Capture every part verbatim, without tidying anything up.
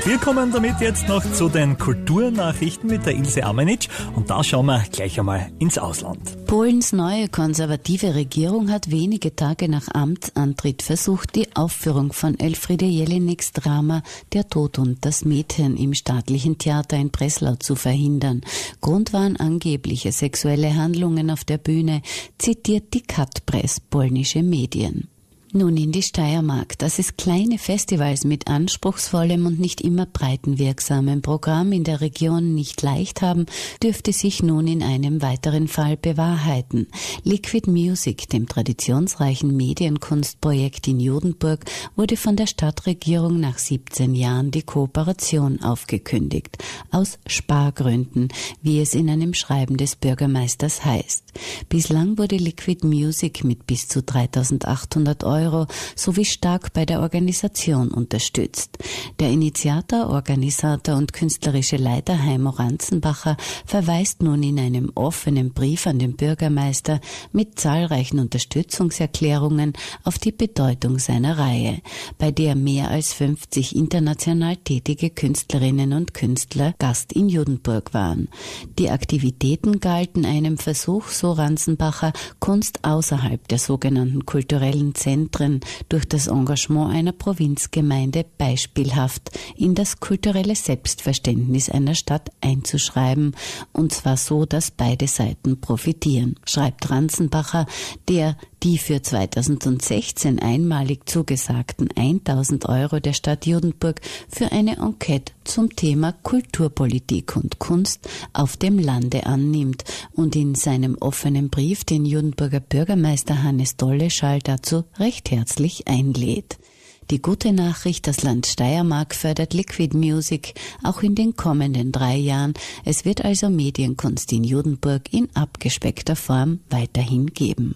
Und wir kommen damit jetzt noch zu den Kulturnachrichten mit der Ilse Amenitsch. Und da schauen wir gleich einmal ins Ausland. Polens neue konservative Regierung hat wenige Tage nach Amtsantritt versucht, die Aufführung von Elfriede Jelineks Drama Der Tod und das Mädchen im staatlichen Theater in Breslau zu verhindern. Grund waren angebliche sexuelle Handlungen auf der Bühne, zitiert die Kat-Press polnische Medien. Nun in die Steiermark. Dass es kleine Festivals mit anspruchsvollem und nicht immer breitenwirksamem Programm in der Region nicht leicht haben, dürfte sich nun in einem weiteren Fall bewahrheiten. Liquid Music, dem traditionsreichen Medienkunstprojekt in Judenburg, wurde von der Stadtregierung nach siebzehn Jahren die Kooperation aufgekündigt. Aus Spargründen, wie es in einem Schreiben des Bürgermeisters heißt. Bislang wurde Liquid Music mit bis zu dreitausendachthundert Euro sowie stark bei der Organisation unterstützt. Der Initiator, Organisator und künstlerische Leiter Heimo Ranzenbacher verweist nun in einem offenen Brief an den Bürgermeister mit zahlreichen Unterstützungserklärungen auf die Bedeutung seiner Reihe, bei der mehr als fünfzig international tätige Künstlerinnen und Künstler Gast in Judenburg waren. Die Aktivitäten galten einem Versuch, so Ranzenbacher, Kunst außerhalb der sogenannten kulturellen Zentren durch das Engagement einer Provinzgemeinde beispielhaft in das kulturelle Selbstverständnis einer Stadt einzuschreiben, und zwar so, dass beide Seiten profitieren, schreibt Ranzenbacher, der die für zweitausendsechzehn einmalig zugesagten eintausend Euro der Stadt Judenburg für eine Enquete zum Thema Kulturpolitik und Kunst auf dem Lande annimmt und in seinem offenen Brief den Judenburger Bürgermeister Hannes Dolleschall dazu recht herzlich einlädt. Die gute Nachricht, das Land Steiermark fördert Liquid Music auch in den kommenden drei Jahren. Es wird also Medienkunst in Judenburg in abgespeckter Form weiterhin geben.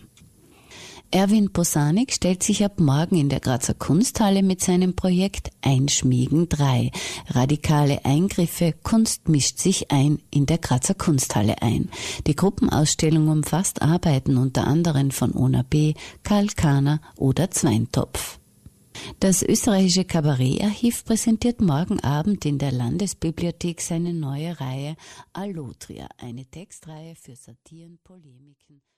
Erwin Posanik stellt sich ab morgen in der Grazer Kunsthalle mit seinem Projekt Einschmiegen drei. Radikale Eingriffe, Kunst mischt sich ein in der Grazer Kunsthalle ein. Die Gruppenausstellung umfasst Arbeiten unter anderem von Ona B., Karl Kahner oder Zweintopf. Das österreichische Kabarettarchiv präsentiert morgen Abend in der Landesbibliothek seine neue Reihe Allotria, eine Textreihe für Satiren, Polemiken